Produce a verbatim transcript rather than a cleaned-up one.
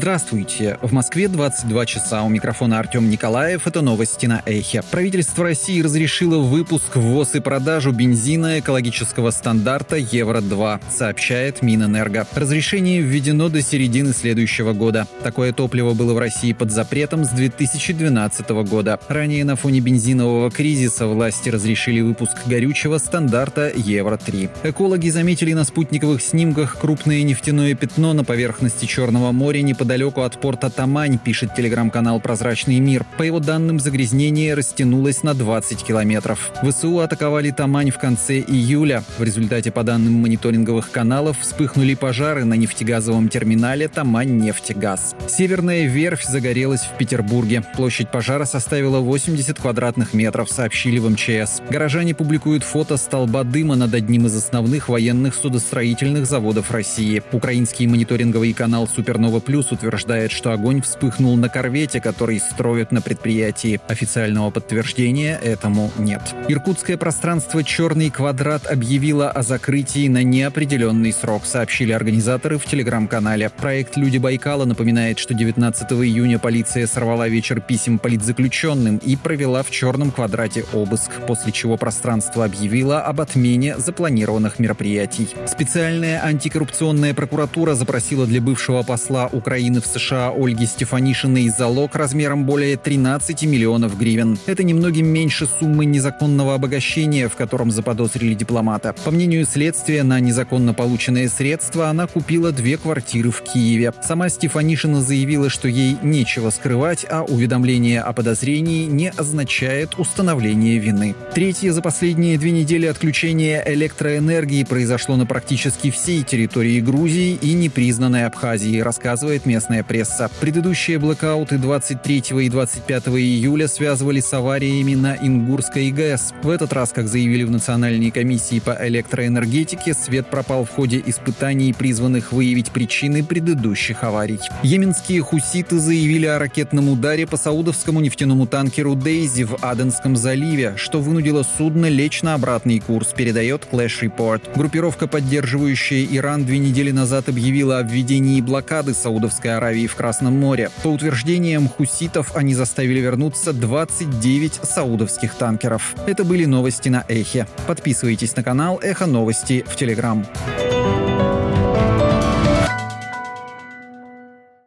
Здравствуйте! В Москве двадцать два часа. У микрофона Артем Николаев. Это новости на Эхе. Правительство России разрешило выпуск, ввоз и продажу бензина экологического стандарта Евро два, сообщает Минэнерго. Разрешение введено до середины следующего года. Такое топливо было в России под запретом с две тысячи двенадцатого года. Ранее на фоне бензинового кризиса власти разрешили выпуск горючего стандарта Евро три. Экологи заметили на спутниковых снимках крупное нефтяное пятно на поверхности Черного моря неподалеку от порта Тамань, пишет телеграм-канал «Прозрачный мир». По его данным, загрязнение растянулось на двадцать километров. ВСУ атаковали Тамань в конце июля. В результате, по данным мониторинговых каналов, вспыхнули пожары на нефтегазовом терминале «Тамань-нефтегаз». Северная верфь загорелась в Петербурге. Площадь пожара составила восемьдесят квадратных метров, сообщили в эм че эс. Горожане публикуют фото столба дыма над одним из основных военных судостроительных заводов России. Украинский мониторинговый канал «Супернова Плюс» утверждает, что огонь вспыхнул на корвете, который строят на предприятии. Официального подтверждения этому нет. Иркутское пространство «Черный квадрат» объявило о закрытии на неопределенный срок, сообщили организаторы в телеграм-канале. Проект «Люди Байкала» напоминает, что девятнадцатого июня полиция сорвала вечер писем политзаключенным и провела в «Черном квадрате» обыск, после чего пространство объявило об отмене запланированных мероприятий. Специальная антикоррупционная прокуратура запросила для бывшего посла Украины в США Ольги Стефанишиной залог размером более тринадцати миллионов гривен. Это немногим меньше суммы незаконного обогащения, в котором заподозрили дипломата. По мнению следствия, на незаконно полученные средства она купила две квартиры в Киеве. Сама Стефанишина заявила, что ей нечего скрывать, а уведомление о подозрении не означает установление вины. Третье за последние две недели отключение электроэнергии произошло на практически всей территории Грузии и непризнанной Абхазии, рассказывает местная пресса. Предыдущие блэкауты двадцать третьего и двадцать пятого июля связывали с авариями на Ингурской ГЭС. В этот раз, как заявили в Национальной комиссии по электроэнергетике, свет пропал в ходе испытаний, призванных выявить причины предыдущих аварий. Йеменские хуситы заявили о ракетном ударе по саудовскому нефтяному танкеру «Дейзи» в Аденском заливе, что вынудило судно лечь на обратный курс, передает Clash Report. Группировка, поддерживающая Иран, две недели назад объявила о введении блокады Саудовской Аравии в Красном море. По утверждениям хуситов, они заставили вернуться двадцать девять саудовских танкеров. Это были новости на Эхе. Подписывайтесь на канал Эхо Новости в Телеграм.